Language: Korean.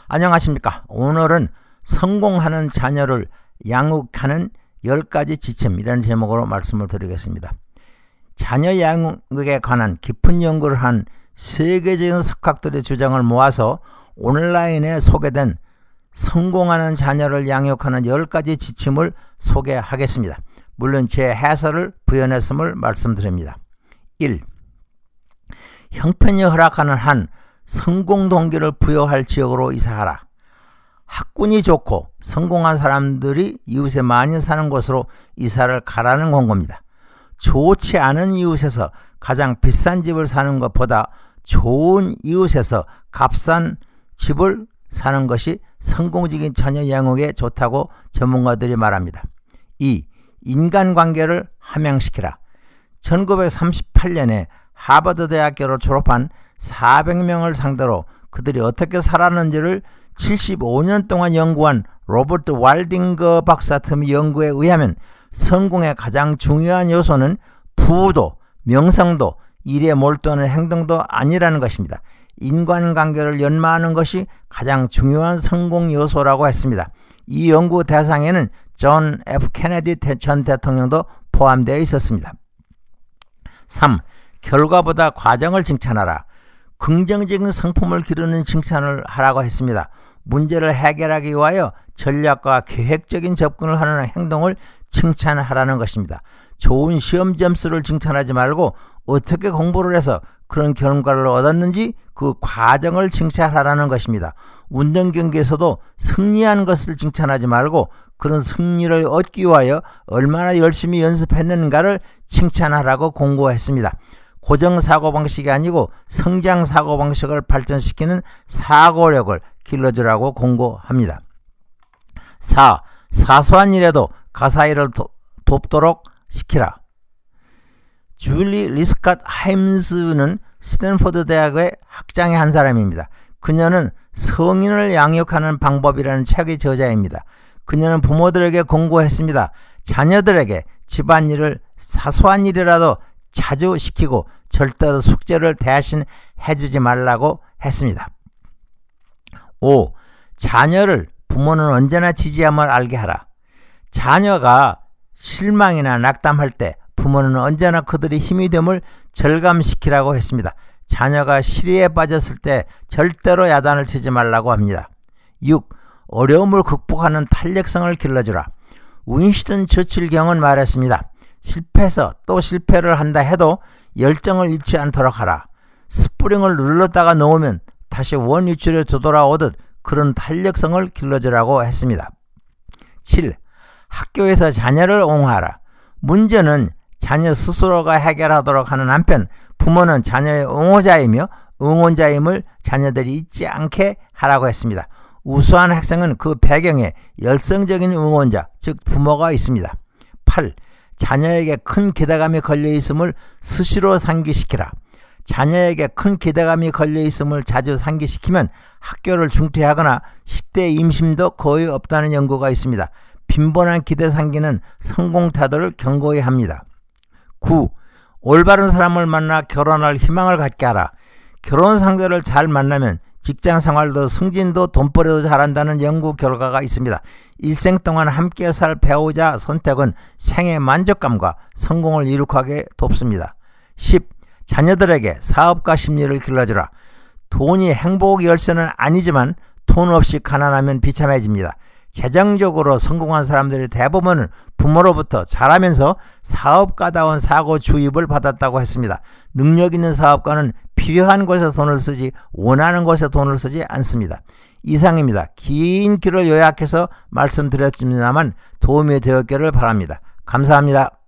안녕하십니까. 오늘은 성공하는 자녀를 양육하는 10가지 지침이라는 제목으로 말씀을 드리겠습니다. 자녀 양육에 관한 깊은 연구를 한 세계적인 석학들의 주장을 모아서 온라인에 소개된 성공하는 자녀를 양육하는 10가지 지침을 소개하겠습니다. 물론 제 해설을 부연했음을 말씀드립니다. 1. 형편이 허락하는 한 성공 동기를 부여할 지역으로 이사하라. 학군이 좋고 성공한 사람들이 이웃에 많이 사는 곳으로 이사를 가라는 권고입니다. 좋지 않은 이웃에서 가장 비싼 집을 사는 것보다 좋은 이웃에서 값싼 집을 사는 것이 성공적인 자녀 양육에 좋다고 전문가들이 말합니다. 2. 인간관계를 함양시키라. 1938년에 하버드 대학교를 졸업한 400명을 상대로 그들이 어떻게 살았는지를 75년 동안 연구한 로버트 왈딩거 박사 틈 연구에 의하면 성공의 가장 중요한 요소는 부도, 명성도, 일에 몰두하는 행동도 아니라는 것입니다. 인간관계를 연마하는 것이 가장 중요한 성공 요소라고 했습니다. 이 연구 대상에는 존 F. 케네디 전 대통령도 포함되어 있었습니다. 3. 결과보다 과정을 칭찬하라. 긍정적인 성품을 기르는 칭찬을 하라고 했습니다. 문제를 해결하기 위하여 전략과 계획적인 접근을 하는 행동을 칭찬하라는 것입니다. 좋은 시험 점수를 칭찬하지 말고 어떻게 공부를 해서 그런 결과를 얻었는지 그 과정을 칭찬하라는 것입니다. 운동 경기에서도 승리한 것을 칭찬하지 말고 그런 승리를 얻기 위하여 얼마나 열심히 연습했는가를 칭찬하라고 권고했습니다. 고정 사고방식이 아니고 성장 사고방식을 발전시키는 사고력을 길러주라고 권고합니다. 4. 사소한 일에도 가사일을 돕도록 시키라. 줄리 리스캇 하임스는 스탠포드 대학의 학장의 한 사람입니다. 그녀는 성인을 양육하는 방법이라는 책의 저자입니다. 그녀는 부모들에게 권고했습니다. 자녀들에게 집안일을 사소한 일이라도 자주 시키고 절대로 숙제를 대신 해주지 말라고 했습니다. 5. 자녀를 부모는 언제나 지지함을 알게 하라. 자녀가 실망이나 낙담할 때 부모는 언제나 그들의 힘이 됨을 절감시키라고 했습니다. 자녀가 시리에 빠졌을 때 절대로 야단을 치지 말라고 합니다. 6. 어려움을 극복하는 탄력성을 길러주라. 윈스턴 처칠경은 말했습니다. 실패해서 또 실패를 한다 해도 열정을 잃지 않도록 하라. 스프링을 눌렀다가 놓으면 다시 원위치로 되돌아오듯 그런 탄력성을 길러주라고 했습니다. 7. 학교에서 자녀를 옹호하라. 문제는 자녀 스스로가 해결하도록 하는 한편 부모는 자녀의 옹호자이며 응원자임을 자녀들이 잊지 않게 하라고 했습니다. 우수한 학생은 그 배경에 열성적인 응원자, 즉 부모가 있습니다. 8. 자녀에게 큰 기대감이 걸려있음을 수시로 상기시키라. 자녀에게 큰 기대감이 걸려있음을 자주 상기시키면 학교를 중퇴하거나 10대 임신도 거의 없다는 연구가 있습니다. 빈번한 기대 상기는 성공 태도를 경고히 합니다. 9. 올바른 사람을 만나 결혼할 희망을 갖게 하라. 결혼 상대를 잘 만나면 직장 생활도 승진도 돈벌이도 잘한다는 연구 결과가 있습니다. 일생 동안 함께 살 배우자 선택은 생애 만족감과 성공을 이룩하게 돕습니다. 10. 자녀들에게 사업가 심리를 길러주라. 돈이 행복 열쇠는 아니지만 돈 없이 가난하면 비참해집니다. 재정적으로 성공한 사람들의 대부분은 부모로부터 자라면서 사업가다운 사고 주입을 받았다고 했습니다. 능력 있는 사업가는 필요한 곳에 돈을 쓰지 원하는 곳에 돈을 쓰지 않습니다. 이상입니다. 긴 길을 요약해서 말씀드렸습니다만 도움이 되었기를 바랍니다. 감사합니다.